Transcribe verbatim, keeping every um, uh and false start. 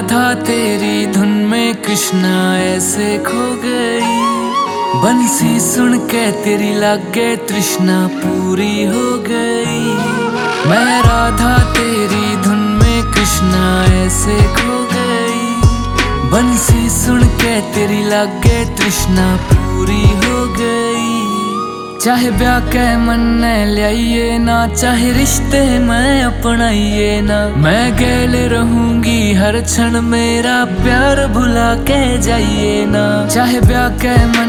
राधा तेरी धुन में कृष्णा ऐसे खो गई, बंसी सुन के तेरी लागे तृष्णा पूरी हो गई। मैं राधा तेरी धुन में कृष्णा ऐसे खो गई, बंसी सुन के तेरी लागे तृष्णा पूरी हो गई। चाहे ब्याह के मन लियाइए ना, चाहे रिश्ते में अपनाइए ना, मैं गेल रहूंगी हर क्षण, मेरा प्यार भुला के जाइए ना। चाहे ब्याह के मन